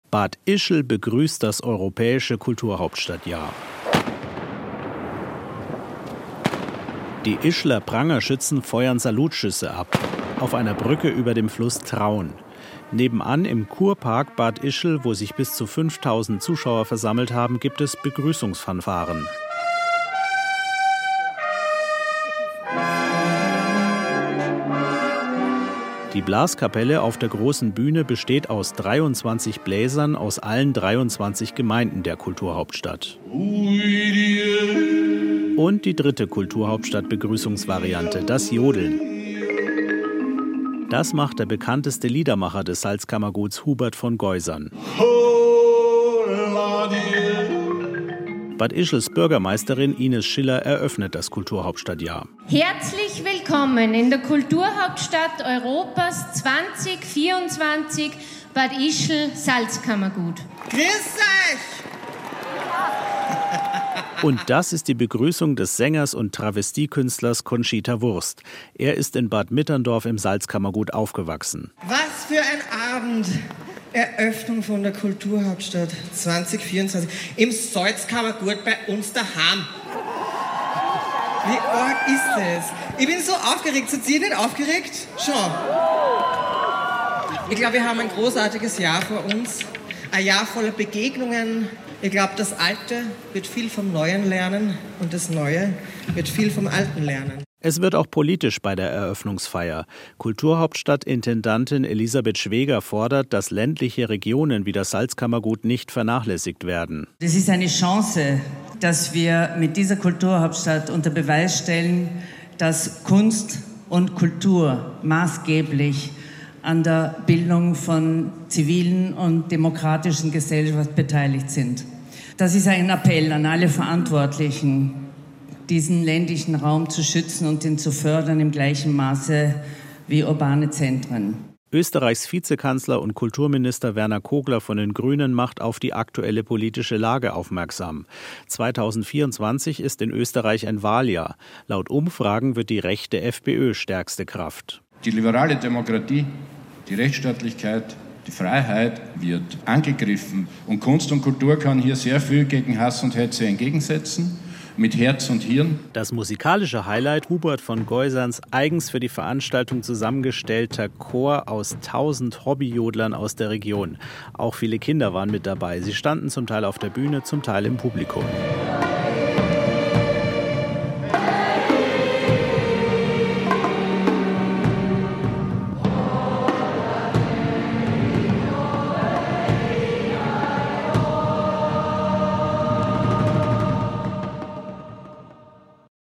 Bad Ischl begrüßt das europäische Kulturhauptstadtjahr. Die Ischler Prangerschützen feuern Salutschüsse ab, auf einer Brücke über dem Fluss Traun. Nebenan im Kurpark Bad Ischl, wo sich bis zu 5000 Zuschauer versammelt haben, gibt es Begrüßungsfanfaren. Die Blaskapelle auf der großen Bühne besteht aus 23 Bläsern aus allen 23 Gemeinden der Kulturhauptstadt. Und die dritte Kulturhauptstadt-Begrüßungsvariante, das Jodeln. Das macht der bekannteste Liedermacher des Salzkammerguts Hubert von Geusern. Bad Ischls Bürgermeisterin Ines Schiller eröffnet das Kulturhauptstadtjahr. Herzlich willkommen in der Kulturhauptstadt Europas 2024, Bad Ischl Salzkammergut. Grüß euch! Und das ist die Begrüßung des Sängers und Travestiekünstlers Conchita Wurst. Er ist in Bad Mitterndorf im Salzkammergut aufgewachsen. Was für ein Abend! Eröffnung von der Kulturhauptstadt 2024 im Salzkammergut bei uns daheim. Wie arg ist das? Ich bin so aufgeregt. Seid ihr nicht aufgeregt? Schon. Ich glaube, wir haben ein großartiges Jahr vor uns. Ein Jahr voller Begegnungen. Ich glaube, das Alte wird viel vom Neuen lernen und das Neue wird viel vom Alten lernen. Es wird auch politisch bei der Eröffnungsfeier. Kulturhauptstadtintendantin Elisabeth Schweger fordert, dass ländliche Regionen wie das Salzkammergut nicht vernachlässigt werden. Es ist eine Chance, dass wir mit dieser Kulturhauptstadt unter Beweis stellen, dass Kunst und Kultur maßgeblich an der Bildung von zivilen und demokratischen Gesellschaft beteiligt sind. Das ist ein Appell an alle Verantwortlichen, diesen ländlichen Raum zu schützen und ihn zu fördern im gleichen Maße wie urbane Zentren. Österreichs Vizekanzler und Kulturminister Werner Kogler von den Grünen macht auf die aktuelle politische Lage aufmerksam. 2024 ist in Österreich ein Wahljahr. Laut Umfragen wird die rechte FPÖ stärkste Kraft. Die liberale Demokratie, die Rechtsstaatlichkeit, die Freiheit wird angegriffen. Und Kunst und Kultur kann hier sehr viel gegen Hass und Hetze entgegensetzen. Mit Herz und Hirn. Das musikalische Highlight Hubert von Geuserns eigens für die Veranstaltung zusammengestellter Chor aus 1000 Hobbyjodlern aus der Region. Auch viele Kinder waren mit dabei. Sie standen zum Teil auf der Bühne, zum Teil im Publikum.